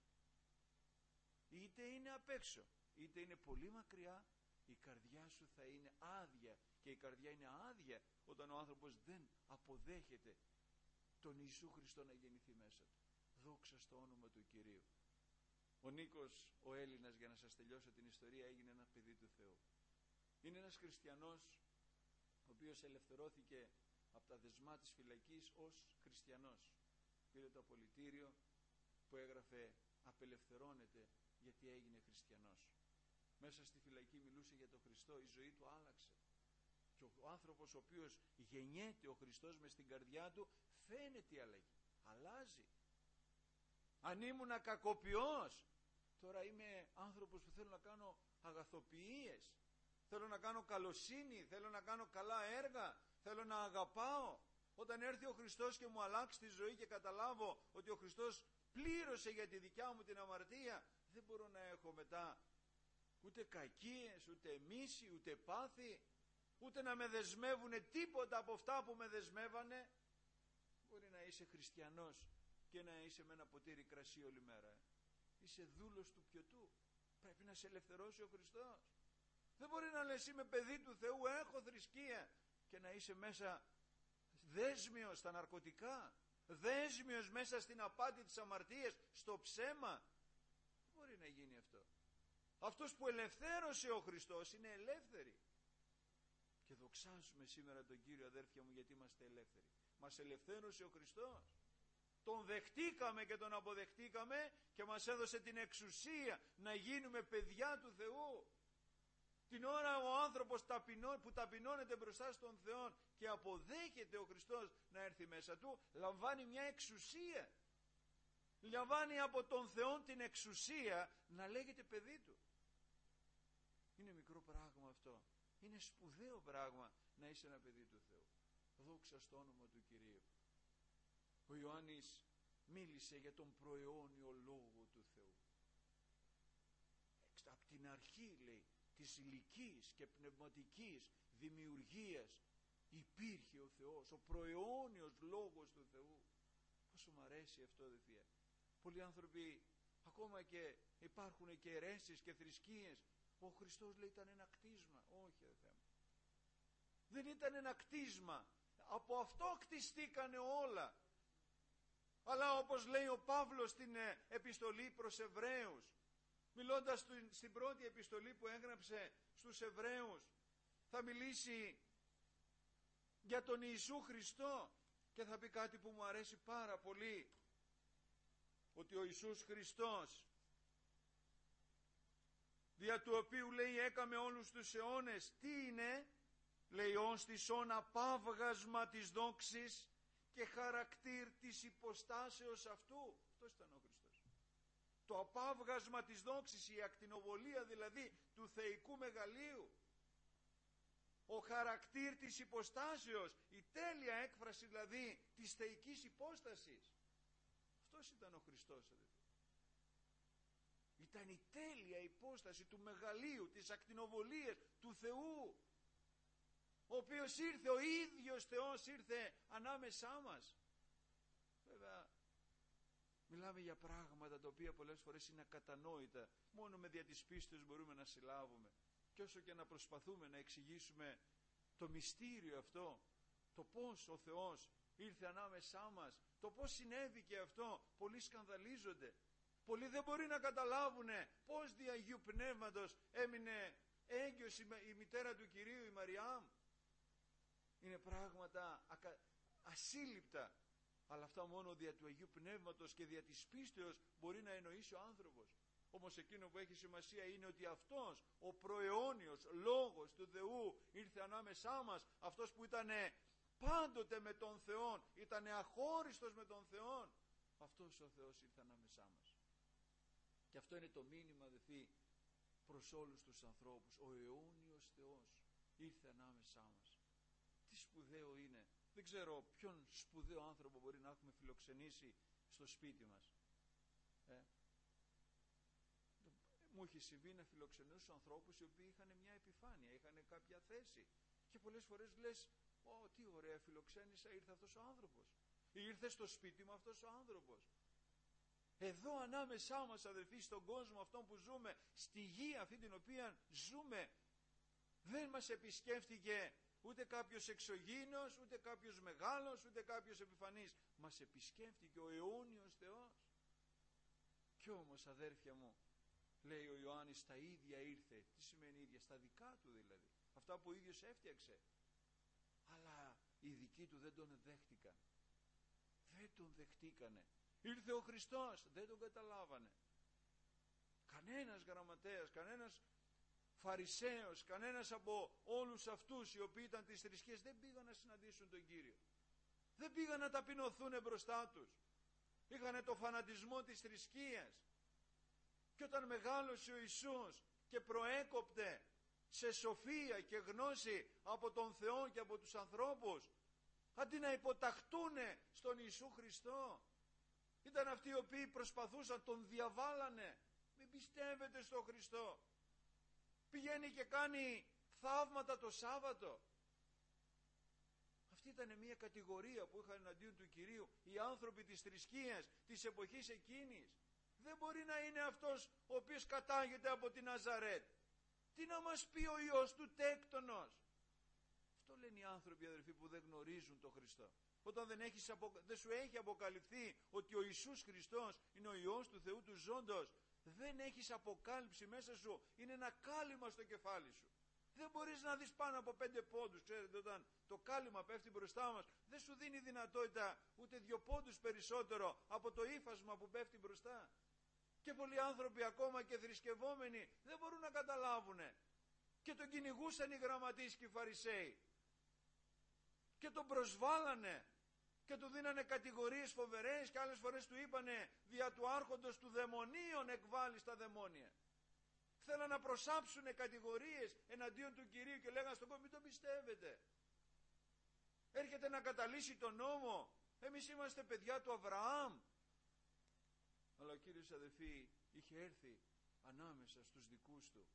Είτε είναι απ' έξω, είτε είναι πολύ μακριά, η καρδιά σου θα είναι άδεια. Και η καρδιά είναι άδεια όταν ο άνθρωπος δεν αποδέχεται τον Ιησού Χριστό να γεννηθεί μέσα του. Δόξα στο όνομα του Κυρίου. Ο Νίκος ο Έλληνας, για να σας τελειώσω την ιστορία, έγινε ένα παιδί του Θεού. Είναι ένας χριστιανός ο οποίος ελευθερώθηκε από τα δεσμά της φυλακής ως χριστιανός. Πήρε το απολυτήριο που έγραφε «Απελευθερώνεται γιατί έγινε χριστιανός». Μέσα στη φυλακή μιλούσε για τον Χριστό, η ζωή του άλλαξε. Και ο άνθρωπος ο οποίος γεννιέται ο Χριστός μες στην καρδιά του, φαίνεται η αλλαγή, αλλάζει. Αν ήμουνα κακοποιός, τώρα είμαι άνθρωπος που θέλω να κάνω αγαθοποιίες, θέλω να κάνω καλοσύνη, θέλω να κάνω καλά έργα, θέλω να αγαπάω. Όταν έρθει ο Χριστός και μου αλλάξει τη ζωή και καταλάβω ότι ο Χριστός πλήρωσε για τη δικιά μου την αμαρτία, δεν μπορώ να έχω μετά ούτε κακίες, ούτε μίση, ούτε πάθη, ούτε να με δεσμεύουνε τίποτα από αυτά που με δεσμεύανε. Μπορεί να είσαι χριστιανός και να είσαι με ένα ποτήρι κρασί όλη μέρα. Είσαι δούλος του πιωτού. Πρέπει να σε ελευθερώσει ο Χριστός. Δεν μπορεί να λες είμαι παιδί του Θεού, έχω θρησκεία, και να είσαι μέσα δέσμιος στα ναρκωτικά, δέσμιος μέσα στην απάτη της αμαρτίας, στο ψέμα. Δεν μπορεί να γίνει αυτό. Αυτός που ελευθέρωσε ο Χριστός είναι ελεύθεροι. Και δοξάζουμε σήμερα τον Κύριο, αδέρφια μου, γιατί είμαστε ελεύθεροι. Μας ελευθέρωσε ο Χριστός. Τον δεχτήκαμε και τον αποδεχτήκαμε και μας έδωσε την εξουσία να γίνουμε παιδιά του Θεού. Την ώρα ο άνθρωπος που ταπεινώνεται μπροστά στον Θεό και αποδέχεται ο Χριστός να έρθει μέσα του, λαμβάνει μια εξουσία. Λαμβάνει από τον Θεό την εξουσία να λέγεται παιδί του. Είναι μικρό πράγμα αυτό. Είναι σπουδαίο πράγμα να είσαι ένα παιδί του Θεού. Δόξα στο όνομα του Κυρίου. Ο Ιωάννης μίλησε για τον προαιώνιο Λόγο του Θεού. Από την αρχή, λέει, της ηλικής και πνευματικής δημιουργίας υπήρχε ο Θεός, ο προαιώνιος Λόγος του Θεού. Πόσο μου αρέσει αυτό, αδελφία. Πολλοί άνθρωποι, ακόμα και υπάρχουν και αιρέσεις και θρησκείες, ο Χριστός λέει ήταν ένα κτίσμα. Όχι, αδελφέ μου, δεν ήταν ένα κτίσμα. Από αυτό κτιστήκανε όλα. Αλλά όπως λέει ο Παύλος στην επιστολή προς Εβραίους, μιλώντας στην πρώτη επιστολή που έγραψε στους Εβραίους, θα μιλήσει για τον Ιησού Χριστό και θα πει κάτι που μου αρέσει πάρα πολύ, ότι ο Ιησούς Χριστός, δια του οποίου, λέει, έκαμε όλους τους αιώνες, τι είναι, λέει, ως της όν απάβγασμα της δόξης και χαρακτήρ της υποστάσεως αυτού. Αυτός ήταν ο Χριστός. Το απάβγασμα της δόξης, η ακτινοβολία δηλαδή του θεϊκού μεγαλείου, ο χαρακτήρ της υποστάσεως, η τέλεια έκφραση δηλαδή της θεϊκής υπόστασης. Αυτός ήταν ο Χριστός, αδελφοί. Ήταν η τέλεια υπόσταση του μεγαλείου, της ακτινοβολίας του Θεού, ο οποίος ήρθε, ο ίδιος Θεός ήρθε ανάμεσά μας. Βέβαια μιλάμε για πράγματα τα οποία πολλές φορές είναι ακατανόητα, μόνο με δια της πίστης μπορούμε να συλλάβουμε. Και όσο και να προσπαθούμε να εξηγήσουμε το μυστήριο αυτό, το πώς ο Θεός ήρθε ανάμεσά μας, το πώς συνέβηκε αυτό, πολλοί σκανδαλίζονται. Πολλοί δεν μπορεί να καταλάβουν πώς δι' Αγίου Πνεύματος έμεινε έγκυος η μητέρα του Κυρίου, η Μαριάμ. Είναι πράγματα ασύλληπτα, αλλά αυτά μόνο δια του Αγίου Πνεύματος και δια της πίστεως μπορεί να εννοήσει ο άνθρωπος. Όμως εκείνο που έχει σημασία είναι ότι αυτός ο προαιώνιος Λόγος του Θεού ήρθε ανάμεσά μας, αυτός που ήταν πάντοτε με τον Θεό, ήταν αχώριστος με τον Θεό, αυτός ο Θεός ήρθε ανάμεσά μας. Και αυτό είναι το μήνυμα, αδελφοί, προς όλους τους ανθρώπους. Ο αιώνιος Θεός ήρθε ανάμεσά μας. Τι σπουδαίο είναι. Δεν ξέρω ποιον σπουδαίο άνθρωπο μπορεί να έχουμε φιλοξενήσει στο σπίτι μας. Μου έχει συμβεί να φιλοξενήσω ανθρώπους οι οποίοι είχαν μια επιφάνεια, είχαν κάποια θέση, και πολλές φορές λες, τι ωραία φιλοξένησα, ήρθε αυτός ο άνθρωπος, ήρθε στο σπίτι μου αυτός ο άνθρωπος. Εδώ ανάμεσά μας, αδελφοί, στον κόσμο αυτόν που ζούμε, στη γη αυτή την οποία ζούμε, δεν μας επισκέφτηκε ούτε κάποιος εξωγήινος, ούτε κάποιος μεγάλος, ούτε κάποιος επιφανής. Μας επισκέφτηκε ο αιώνιος Θεός. Κι όμως, αδέρφια μου, λέει ο Ιωάννης, τα ίδια ήρθε. Τι σημαίνει ίδια? Στα δικά του δηλαδή. αυτά που ο ίδιος έφτιαξε. Αλλά οι δικοί του δεν τον δέχτηκαν. Δεν τον δεχτήκανε. Ήρθε ο Χριστός, δεν τον καταλάβανε. Κανένας γραμματέας, κανένας Φαρισαίος, κανένας από όλους αυτούς οι οποίοι ήταν της θρησκείας δεν πήγαν να συναντήσουν τον Κύριο. Δεν πήγαν να ταπεινωθούν μπροστά τους. Είχανε το φανατισμό της θρησκείας. Και όταν μεγάλωσε ο Ιησούς και προέκοπτε σε σοφία και γνώση από τον Θεό και από τους ανθρώπους, αντί να υποταχτούν στον Ιησού Χριστό, ήταν αυτοί οι οποίοι προσπαθούσαν, τον διαβάλανε. Μην πιστεύετε στον Χριστό. Πηγαίνει και κάνει θαύματα το Σάββατο. Αυτή ήταν μια κατηγορία που είχαν εναντίον του Κυρίου οι άνθρωποι της θρησκείας της εποχής εκείνης. Δεν μπορεί να είναι αυτός ο οποίος κατάγεται από την Ναζαρέτ. Τι να μας πει ο Υιός του τέκτονος. Αυτό λένε οι άνθρωποι, αδερφοί, που δεν γνωρίζουν τον Χριστό. Όταν δεν σου έχει αποκαλυφθεί ότι ο Ιησούς Χριστός είναι ο Υιός του Θεού του ζώντος, δεν έχεις αποκάλυψη μέσα σου, είναι ένα κάλυμα στο κεφάλι σου. Δεν μπορείς να δεις πάνω από 5 πόντους. Ξέρετε, όταν το κάλυμα πέφτει μπροστά μας, δεν σου δίνει δυνατότητα ούτε 2 πόντους περισσότερο από το ύφασμα που πέφτει μπροστά. Και πολλοί άνθρωποι, ακόμα και θρησκευόμενοι, δεν μπορούν να καταλάβουνε. Και τον κυνηγούσαν οι γραμματείς και οι Φαρισαίοι. Και τον προσβάλανε. Και του δίνανε κατηγορίες φοβερές και άλλες φορές του είπανε δια του άρχοντος του δαιμονίων εκβάλλει τα δαιμόνια. Θέλαν να προσάψουνε κατηγορίες εναντίον του Κυρίου και λέγανε στον κόσμο μην τον πιστεύετε. Έρχεται να καταλύσει τον νόμο. Εμείς είμαστε παιδιά του Αβραάμ. Αλλά ο Κύριος, αδελφοί, είχε έρθει ανάμεσα στους δικούς του.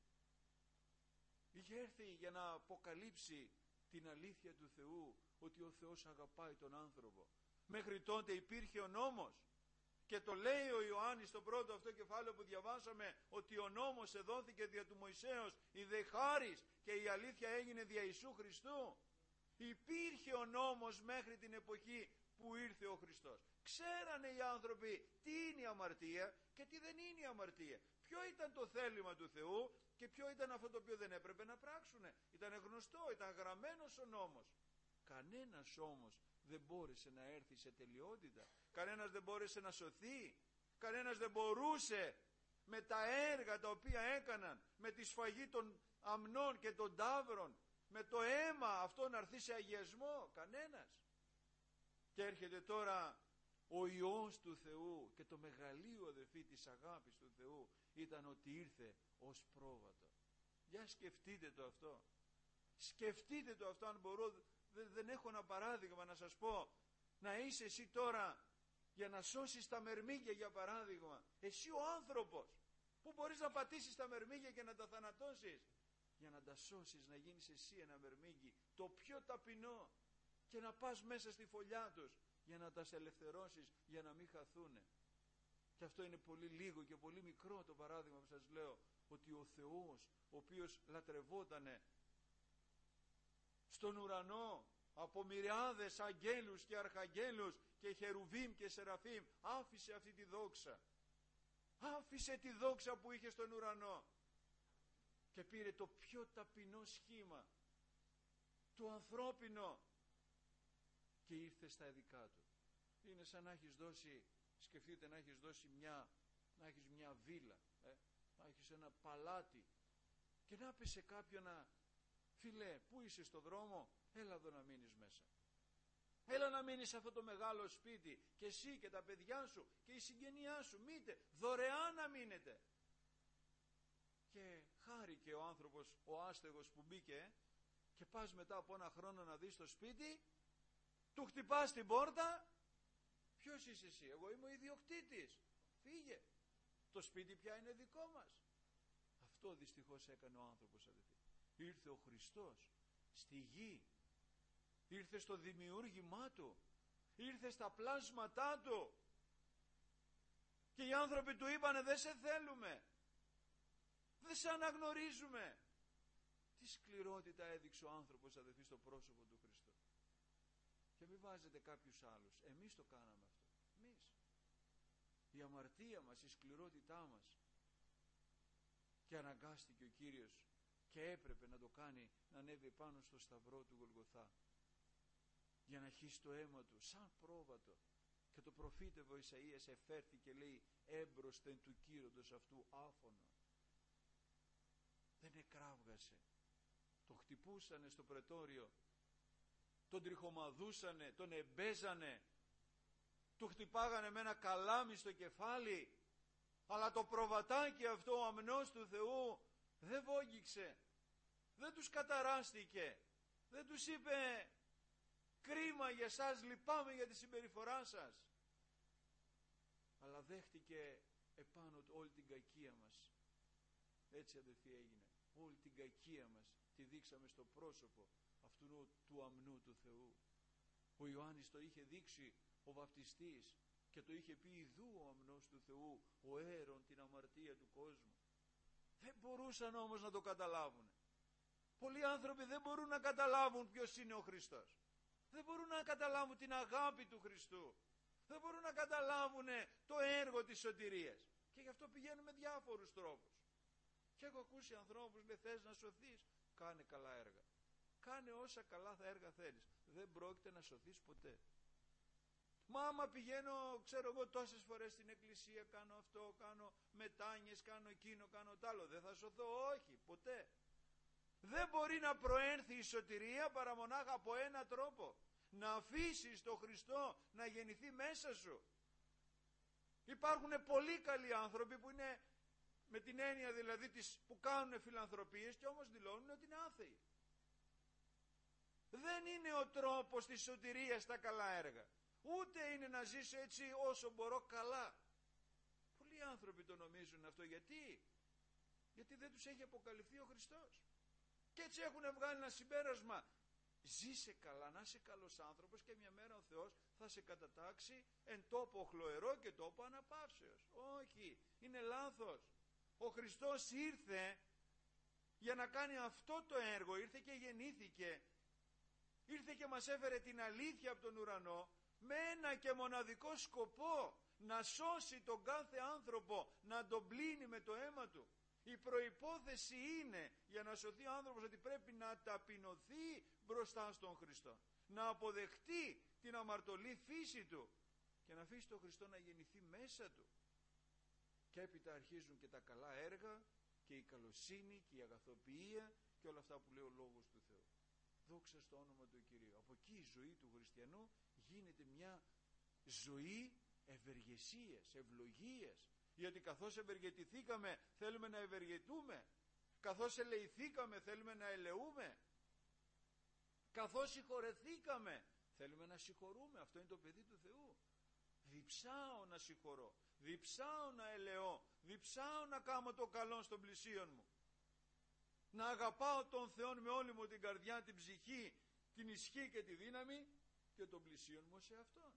Είχε έρθει για να αποκαλύψει την αλήθεια του Θεού, ότι ο Θεός αγαπάει τον άνθρωπο. Μέχρι τότε υπήρχε ο νόμος. Και το λέει ο Ιωάννης στο πρώτο αυτό κεφάλαιο που διαβάσαμε, ότι ο νόμος εδόθηκε δια του Μωυσέως, η δε χάρις και η αλήθεια έγινε δια Ιησού Χριστού. Υπήρχε ο νόμος μέχρι την εποχή που ήρθε ο Χριστός. Ξέρανε οι άνθρωποι τι είναι η αμαρτία και τι δεν είναι η αμαρτία. Ποιο ήταν το θέλημα του Θεού και ποιο ήταν αυτό το οποίο δεν έπρεπε να πράξουνε. Ήταν γνωστό, ήταν γραμμένος ο νόμος. Κανένας όμως δεν μπόρεσε να έρθει σε τελειότητα. Κανένας δεν μπόρεσε να σωθεί. Κανένας δεν μπορούσε με τα έργα τα οποία έκαναν, με τη σφαγή των αμνών και των ταύρων, με το αίμα αυτό να έρθει σε αγιασμό. Κανένας. Και έρχεται τώρα ο Υιός του Θεού και το μεγαλείο, αδελφοί, της αγάπης του Θεού ήταν ότι ήρθε ως πρόβατο. Για σκεφτείτε το αυτό. Σκεφτείτε το αυτό, αν μπορώ. Δεν έχω ένα παράδειγμα να σας πω. Να είσαι εσύ τώρα για να σώσεις τα μερμήγκια, για παράδειγμα. Εσύ ο άνθρωπος που μπορείς να πατήσεις τα μερμήγκια και να τα θανατώσεις, για να τα σώσεις, να γίνεις εσύ ένα μερμήγκι το πιο ταπεινό και να πας μέσα στη φωλιά τους για να τα ελευθερώσεις, για να μην χαθούνε. Και αυτό είναι πολύ λίγο και πολύ μικρό το παράδειγμα που σας λέω, ότι ο Θεός, ο οποίος λατρευότανε στον ουρανό από μυριάδες αγγέλους και αρχαγγέλους και χερουβίμ και σεραφίμ, άφησε αυτή τη δόξα. Άφησε τη δόξα που είχε στον ουρανό και πήρε το πιο ταπεινό σχήμα, το ανθρώπινο, και ήρθε στα δικά του. Είναι σαν να έχεις δώσει, σκεφτείτε να έχεις δώσει να έχεις μια βίλα, να έχεις ένα παλάτι και να πεις σε κάποιον φίλε, πού είσαι στο δρόμο, έλα εδώ να μείνεις μέσα. Έλα να μείνεις σε αυτό το μεγάλο σπίτι και εσύ και τα παιδιά σου και η συγγενειά σου, μήτε, δωρεάν να μείνετε. Και χάρηκε ο άνθρωπος, ο άστεγος που μπήκε, και πας μετά από ένα χρόνο να δεις το σπίτι, του χτυπάς την πόρτα. Ποιος είσαι εσύ? Εγώ είμαι ο ιδιοκτήτης. Φύγε. Το σπίτι πια είναι δικό μας. Αυτό δυστυχώς έκανε ο άνθρωπος, αδελφοί. Ήρθε ο Χριστός στη γη. Ήρθε στο δημιούργημά του. Ήρθε στα πλάσματά του. Και οι άνθρωποι του είπανε δεν σε θέλουμε. Δεν σε αναγνωρίζουμε. Τι σκληρότητα έδειξε ο άνθρωπος, αδελφοί, στο πρόσωπο του Χριστού. Και μην βάζετε κάποιους άλλους. Εμείς το κάναμε αυτό. Εμείς. Η αμαρτία μας, η σκληρότητά μας. Και αναγκάστηκε ο Κύριος και έπρεπε να το κάνει, να ανέβει πάνω στο σταυρό του Γολγοθά για να χύσει το αίμα του σαν πρόβατο. Και το προφήτευε ο Ισαΐας, εφέρθηκε, λέει, έμπροσθεν του κύροντος αυτού άφωνο. Δεν εκράβγασε. Το χτυπούσανε στο πρετόριο, τον τριχομαδούσανε, τον εμπέζανε, του χτυπάγανε με ένα καλάμι στο κεφάλι, αλλά το προβατάκι αυτό, ο αμνός του Θεού, δεν βόγγιξε, δεν τους καταράστηκε, δεν τους είπε κρίμα για σας, λυπάμαι για τη συμπεριφορά σας, αλλά δέχτηκε επάνω του όλη την κακία μας. Έτσι, αδελφοί, έγινε. Όλη την κακία μας τη δείξαμε στο πρόσωπο αυτού του αμνού του Θεού. Ο Ιωάννης το είχε δείξει, ο βαπτιστής, και το είχε πει, ιδού ο αμνός του Θεού, ο αίρον την αμαρτία του κόσμου. Δεν μπορούσαν όμως να το καταλάβουν. Πολλοί άνθρωποι δεν μπορούν να καταλάβουν ποιος είναι ο Χριστός. Δεν μπορούν να καταλάβουν την αγάπη του Χριστού. Δεν μπορούν να καταλάβουν το έργο της σωτηρίας. Και γι' αυτό πηγαίνουν με διάφορους τρόπους. Και έχω ακούσει ανθρώπους, λέει, θες να σωθείς, κάνε καλά έργα. Κάνε όσα καλά έργα θέλεις. Δεν πρόκειται να σωθείς ποτέ. Μα άμα πηγαίνω, ξέρω εγώ, τόσες φορές στην εκκλησία, κάνω αυτό, κάνω μετάνοιες, κάνω εκείνο, κάνω τ' άλλο, δεν θα σωθώ. Όχι, ποτέ. Δεν μπορεί να προέρθει η σωτηρία παρά μονάχα από ένα τρόπο. Να αφήσεις τον Χριστό να γεννηθεί μέσα σου. Υπάρχουν πολύ καλοί άνθρωποι που είναι, με την έννοια δηλαδή που κάνουν φιλανθρωπίες, και όμως δηλώνουν ότι είναι άθεοι. Δεν είναι ο τρόπος της σωτηρίας τα καλά έργα. Ούτε είναι να ζήσω έτσι όσο μπορώ καλά. Πολλοί άνθρωποι το νομίζουν αυτό. Γιατί δεν τους έχει αποκαλυφθεί ο Χριστός. Και έτσι έχουν βγάλει ένα συμπέρασμα. Ζήσε καλά, να είσαι καλός άνθρωπος, και μια μέρα ο Θεός θα σε κατατάξει εν τόπο χλωερό και τόπο αναπαύσεως. Όχι, είναι λάθος. Ο Χριστός ήρθε για να κάνει αυτό το έργο. Ήρθε και γεννήθηκε. Ήρθε και μας έφερε την αλήθεια από τον ουρανό, με ένα και μοναδικό σκοπό: να σώσει τον κάθε άνθρωπο, να τον πλύνει με το αίμα του. Η προϋπόθεση είναι, για να σωθεί ο άνθρωπος, ότι πρέπει να ταπεινωθεί μπροστά στον Χριστό, να αποδεχτεί την αμαρτωλή φύση του και να αφήσει τον Χριστό να γεννηθεί μέσα του. Και έπειτα αρχίζουν και τα καλά έργα και η καλοσύνη και η αγαθοποιία και όλα αυτά που λέει ο Λόγος του Θεού. Δόξα στο όνομα του Κυρίου. Από εκεί η ζωή του χριστιανού γίνεται μια ζωή ευεργεσίας, ευλογίας. Γιατί καθώς ευεργετηθήκαμε θέλουμε να ευεργετούμε. Καθώς ελεηθήκαμε θέλουμε να ελεούμε. Καθώς συγχωρεθήκαμε θέλουμε να συγχωρούμε. Αυτό είναι το παιδί του Θεού. Διψάω να συγχωρώ, διψάω να ελεώ, διψάω να κάνω το καλό στον πλησίον μου. Να αγαπάω τον Θεό με όλη μου την καρδιά, την ψυχή, την ισχύ και τη δύναμη, και τον πλησίον μου σε Αυτόν.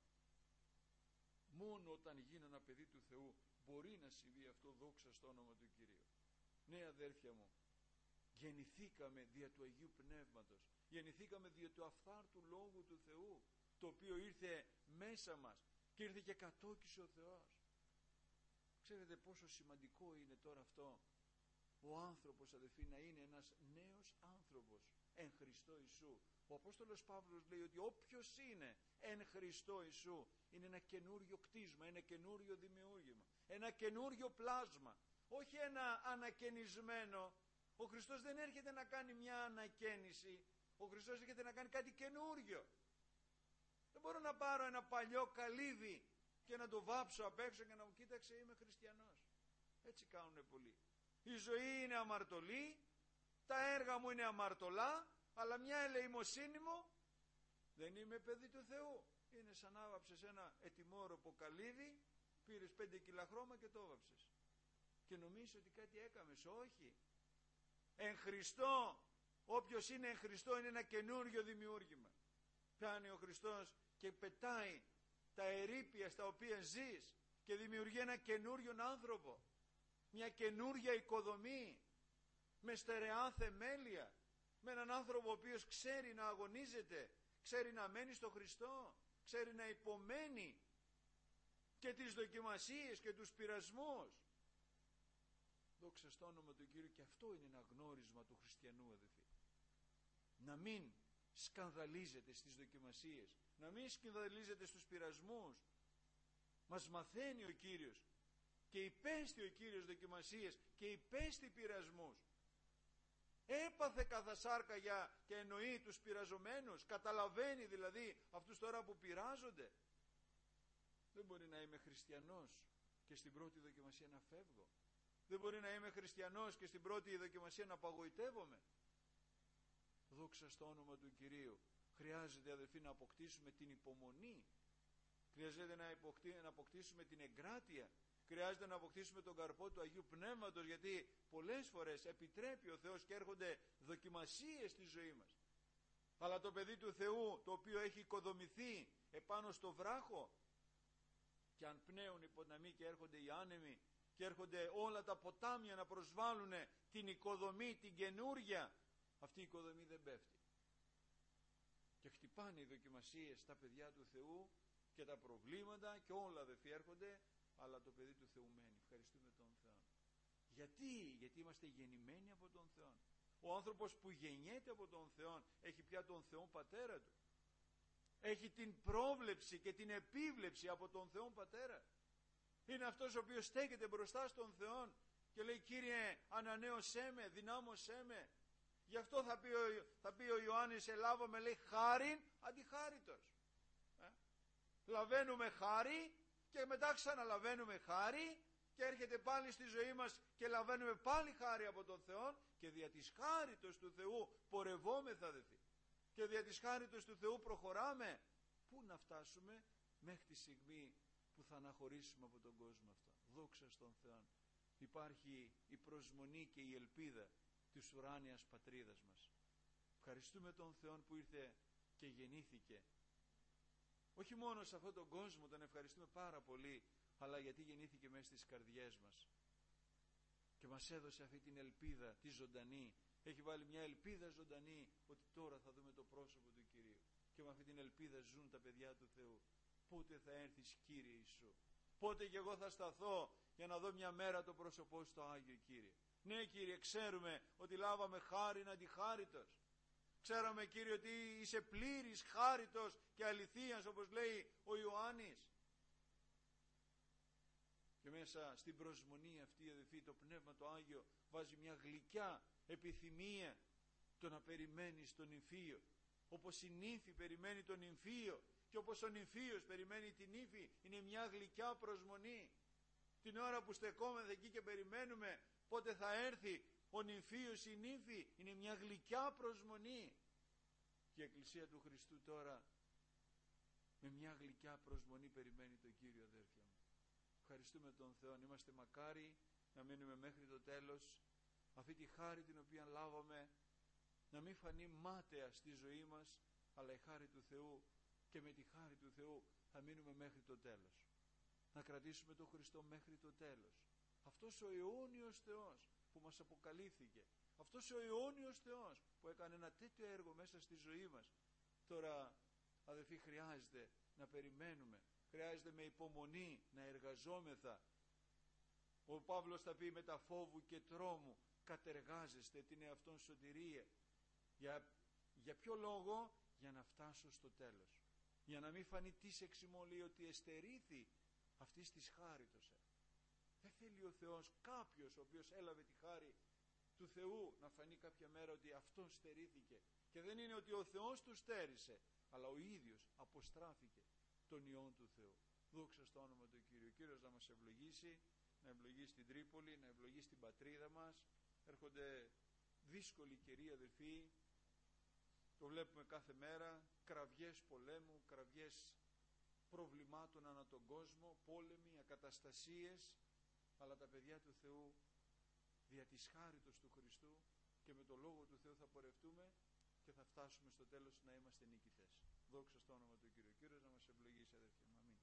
Μόνο όταν γίνω ένα παιδί του Θεού μπορεί να συμβεί αυτό, δόξα στο όνομα του Κυρίου. Ναι, αδέρφια μου, γεννηθήκαμε δια του Αγίου Πνεύματος, γεννηθήκαμε δια του αφθάρτου Λόγου του Θεού, το οποίο ήρθε μέσα μας και ήρθε και κατόκισε ο Θεός. Ξέρετε πόσο σημαντικό είναι τώρα αυτό, ο άνθρωπος, αδελφοί, να είναι ένας νέος άνθρωπος εν Χριστώ Ιησού. Ο Απόστολος Παύλος λέει ότι όποιος είναι εν Χριστώ Ιησού είναι ένα καινούριο κτίσμα, ένα καινούριο δημιούργημα, ένα καινούριο πλάσμα, όχι ένα ανακαινισμένο. Ο Χριστός δεν έρχεται να κάνει μια ανακαίνιση, ο Χριστός έρχεται να κάνει κάτι καινούριο. Δεν μπορώ να πάρω ένα παλιό καλύδι και να το βάψω απ' έξω και να μου κοίταξε, είμαι χριστιανός. Έτσι κάνουν πολλοί. Η ζωή είναι αμαρτωλή, τα έργα μου είναι αμαρτωλά, αλλά μια ελεημοσύνη μου, δεν είμαι παιδί του Θεού. Είναι σαν να άβαψες ένα ετοιμόρροπο καλύδι, πήρες 5 κιλά χρώμα και το άβαψες και νομίζεις ότι κάτι έκαμες. Όχι. Εν Χριστώ, όποιος είναι εν Χριστώ είναι ένα καινούριο δημιούργημα. Πιάνει ο Χριστός και πετάει τα ερείπια στα οποία ζεις και δημιουργεί ένα καινούριο άνθρωπο, μια καινούρια οικοδομή με στερεά θεμέλια, με έναν άνθρωπο ο οποίος ξέρει να αγωνίζεται, ξέρει να μένει στο Χριστό, ξέρει να υπομένει και τις δοκιμασίες και τους πειρασμούς. Δόξα στο όνομα του Κύριου. Και αυτό είναι ένα γνώρισμα του χριστιανού, αδελφοί. Να μην σκανδαλίζεται στις δοκιμασίες, να μην σκανδαλίζεται στους πειρασμούς. Μας μαθαίνει ο Κύριος, και υπέστη ο Κύριος δοκιμασίες και υπέστη πειρασμούς. Έπαθε καθα σάρκα και εννοεί τους πειραζομένους. Καταλαβαίνει δηλαδή αυτούς τώρα που πειράζονται. Δεν μπορεί να είμαι χριστιανός και στην πρώτη δοκιμασία να φεύγω. Δεν μπορεί να είμαι χριστιανός και στην πρώτη δοκιμασία να απογοητεύομαι. Δόξα στο όνομα του Κυρίου. Χρειάζεται, αδελφοί, να αποκτήσουμε την υπομονή. Χρειάζεται να αποκτήσουμε την εγκράτεια. Χρειάζεται να αποκτήσουμε τον καρπό του Αγίου Πνεύματος, γιατί πολλές φορές επιτρέπει ο Θεός και έρχονται δοκιμασίες στη ζωή μας. Αλλά το παιδί του Θεού, το οποίο έχει οικοδομηθεί επάνω στο βράχο, και αν πνέουν οι ποταμοί και έρχονται οι άνεμοι και έρχονται όλα τα ποτάμια να προσβάλλουν την οικοδομή, την καινούρια, αυτή η οικοδομή δεν πέφτει. Και χτυπάνε οι δοκιμασίες στα παιδιά του Θεού και τα προβλήματα και όλα, αδελφοί, έρχονται, αλλά το παιδί του Θεού μένει. Ευχαριστούμε τον Θεό. Γιατί είμαστε γεννημένοι από τον Θεό. Ο άνθρωπος που γεννιέται από τον Θεό έχει πια τον Θεό Πατέρα του. Έχει την πρόβλεψη και την επίβλεψη από τον Θεό Πατέρα. Είναι αυτός ο οποίος στέκεται μπροστά στον Θεό και λέει: Κύριε, ανανέωσέ με, δυνάμωσέ με. Γι' αυτό θα πει ο Ιωάννης: ελάβαμε, λέει, χάριν αντιχάριτος. Λαβαίνουμε χάρη και μετά ξαναλαβαίνουμε χάρη και έρχεται πάλι στη ζωή μας και λαβαίνουμε πάλι χάρη από τον Θεό, και δια της χάριτος του Θεού πορευόμεθα, αδελφοί, και δια της χάριτος του Θεού προχωράμε. Πού να φτάσουμε? Μέχρι τη στιγμή που θα αναχωρήσουμε από τον κόσμο αυτό. Δόξα στον Θεό. Υπάρχει η προσμονή και η ελπίδα της ουράνιας πατρίδας μας. Ευχαριστούμε τον Θεό που ήρθε και γεννήθηκε. Όχι μόνο σε αυτόν τον κόσμο τον ευχαριστούμε πάρα πολύ, αλλά γιατί γεννήθηκε μέσα στις καρδιές μας και μας έδωσε αυτή την ελπίδα τη ζωντανή. Έχει βάλει μια ελπίδα ζωντανή ότι τώρα θα δούμε το πρόσωπο του Κυρίου, και με αυτή την ελπίδα ζουν τα παιδιά του Θεού. Πότε θα έρθεις, Κύριε Ιησού? Πότε και εγώ θα σταθώ για να δω μια μέρα το πρόσωπό στο Άγιο, Κύριε? Ναι, Κύριε, ξέρουμε ότι λάβαμε χάριν αντιχάριτος. Ξέραμε, Κύριε, ότι είσαι πλήρης χάριτος και αληθείας, όπως λέει ο Ιωάννης. Και μέσα στην προσμονή αυτή, αδελφοί, το Πνεύμα το Άγιο βάζει μια γλυκιά επιθυμία το να περιμένεις τον νυμφίο. Όπως η νύφη περιμένει τον νυμφίο και όπως ο νυμφίος περιμένει την νύφη, είναι μια γλυκιά προσμονή. Την ώρα που στεκόμαστε εκεί και περιμένουμε πότε θα έρθει ο νυμφίος, η νύφη, είναι μια γλυκιά προσμονή. Και η Εκκλησία του Χριστού τώρα με μια γλυκιά προσμονή περιμένει τον Κύριο, αδέρφια μου. Ευχαριστούμε τον Θεό. Είμαστε μακάρι να μείνουμε μέχρι το τέλος. Αυτή τη χάρη την οποία λάβαμε να μην φανεί μάταια στη ζωή μας, αλλά η χάρη του Θεού, και με τη χάρη του Θεού θα μείνουμε μέχρι το τέλος. Να κρατήσουμε τον Χριστό μέχρι το τέλος. Αυτός ο αιώνιος Θεός που μας αποκαλύφθηκε, αυτός ο αιώνιος Θεός που έκανε ένα τέτοιο έργο μέσα στη ζωή μας, τώρα, αδελφοί, χρειάζεται να περιμένουμε, χρειάζεται με υπομονή να εργαζόμεθα. Ο Παύλος θα πει: με τα φόβου και τρόμου κατεργάζεστε την εαυτόν σωτηρία. Για ποιο λόγο? Για να φτάσω στο τέλος, για να μην φανεί τις εξημολεί ότι εστερήθη αυτής της χάριτος. Δεν θέλει ο Θεός κάποιος ο οποίος έλαβε τη χάρη του Θεού να φανεί κάποια μέρα ότι αυτός στερήθηκε. Και δεν είναι ότι ο Θεός του στέρισε, αλλά ο ίδιος αποστράφηκε τον Υιόν του Θεού. Δόξα στο όνομα του Κύριου. Ο Κύριος να μας ευλογήσει, να ευλογήσει την Τρίπολη, να ευλογήσει την πατρίδα μας. Έρχονται δύσκολοι καιροί, αδελφοί, το βλέπουμε κάθε μέρα, κραυγές πολέμου, κραυγές προβλημάτων ανά τον κόσμο, πόλεμοι, ακαταστασίες, αλλά τα παιδιά του Θεού δια της χάριτος του Χριστού και με το Λόγο του Θεού θα πορευτούμε και θα φτάσουμε στο τέλος να είμαστε νικητές. Δόξα στο όνομα του Κύριου. Κύριος να μας ευλογήσει, αδελφοί μου. Αμήν.